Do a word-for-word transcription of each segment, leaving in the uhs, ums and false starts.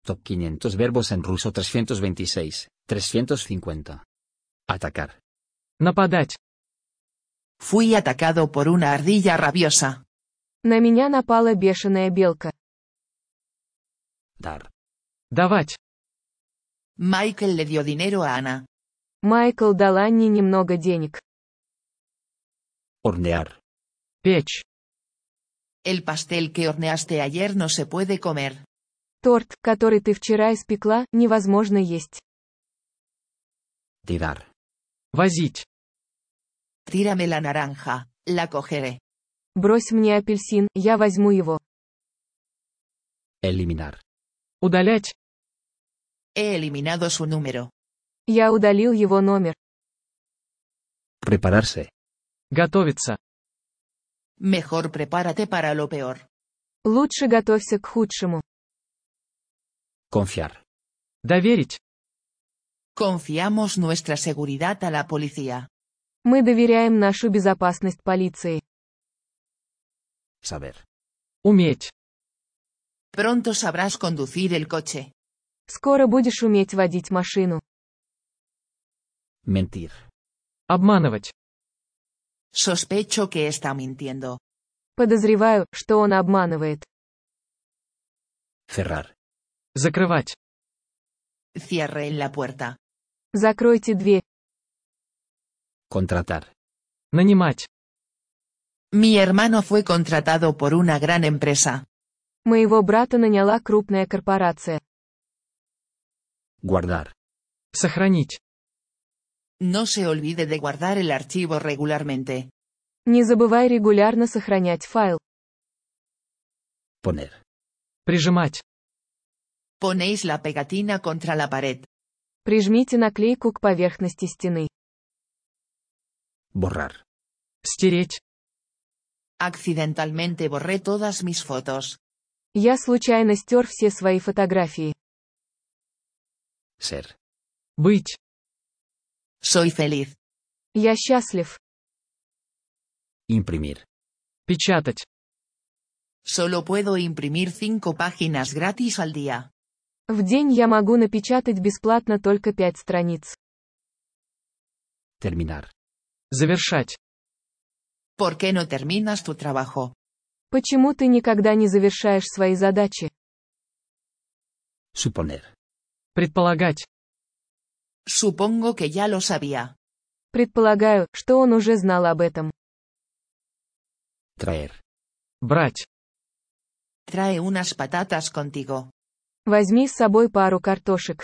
Top quinientos verbos en ruso trescientos veintiséis, trescientos cincuenta. Atacar. Нападать. Fui atacado por una ardilla rabiosa. На меня напала бешеная белка. Dar. Давать. Michael le dio dinero a Ana. Майкл дал Анне немного денег. Hornear. Печь. El pastel que horneaste ayer no se puede comer. Торт, который ты вчера испекла, невозможно есть. Tirar. Возить. Tírame la naranja, la cogeré. Брось мне апельсин, я возьму его. Eliminar. Удалять. He eliminado su número. Я удалил его номер. Prepararse. Готовиться. Mejor prepárate para lo peor. Лучше готовься к худшему. Confiar. Доверить. Confiamos nuestra seguridad a la policía. Мы доверяем нашу безопасность полиции. Saber. Уметь. Pronto sabrás conducir el coche. Скоро будешь уметь водить машину. Mentir. Обманывать. Sospecho que está mintiendo. Подозреваю, что он обманывает. Cerrar. Закрывать. Cierre en la puerta. Закройте дверь. Contratar. Нанимать. Mi hermano fue contratado por una gran empresa. Моего брата наняла крупная корпорация. Guardar. Сохранить. No se olvide de guardar el archivo regularmente. Не забывай регулярно сохранять файл. Poner. Прижимать. Ponéis la pegatina contra la pared. Прижмите наклейку к поверхности стены. Borrar. Стереть. Accidentalmente borré todas mis fotos. Я случайно стер все свои фотографии. Ser. Быть. Soy feliz. Я счастлив. Imprimir. Печатать. Solo puedo imprimir cinco páginas gratis al día. В день я могу напечатать бесплатно только пять страниц. Terminar. Завершать. ¿Por qué no terminas tu trabajo? Почему ты никогда не завершаешь свои задачи? Suponer. Предполагать. Supongo que ya lo sabía. Предполагаю, что он уже знал об этом. Traer. Брать. Trae unas patatas contigo. Возьми с собой пару картошек.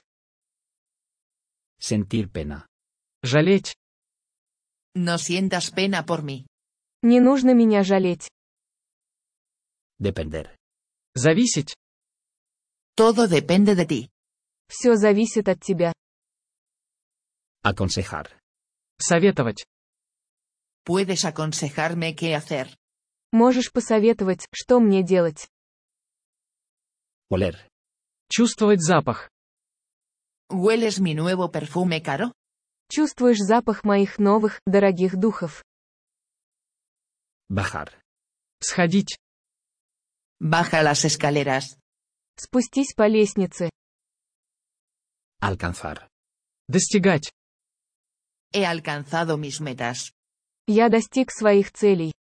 Sentir pena. Жалеть. No sientas pena por mí. Не нужно меня жалеть. Depender. Зависеть. Todo depende de ti. Все зависит от тебя. Aconsejar. Советовать. Puedes aconsejarme qué hacer. Можешь посоветовать, что мне делать. Oler. Чувствовать запах. ¿Hueles mi nuevo perfume caro? Чувствуешь запах моих новых, дорогих духов. Bajar. Сходить. Baja las escaleras. Спустись по лестнице. Alcanzar. Достигать. He alcanzado mis metas. Я достиг своих целей.